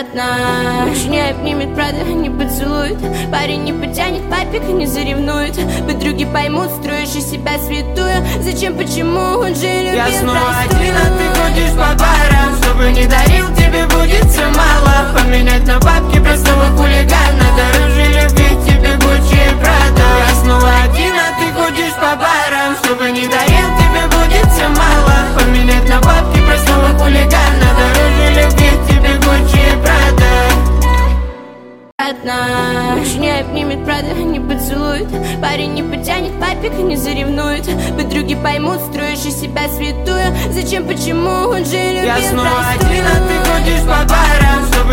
одна. Больше не обнимет, правда, не поцелует. Парень не потянет, папик не заревнует. Подруги поймут, строишь из себя святую. Зачем, почему, он же любил. Я снова один, а ты ходишь по барам. Чтобы не дарил, тебе будет все мало. Поменять на бабки простого хулигана. Дороже любви тебе Гуччи и Прада. Я снова один, а ты ходишь по барам. Чтобы не дарил, тебе будет все мало. Поменять на бабки простого хулигана. Дороже любви тебе Гуччи и Прада. Одна. Больше не обнимет, правда, не поцелует. Парень не потянет, папик не заревнует. Подруги поймут, строишь из себя святую. Зачем, почему, он же любил. Я снова один, а ты ходишь по барам. Чтобы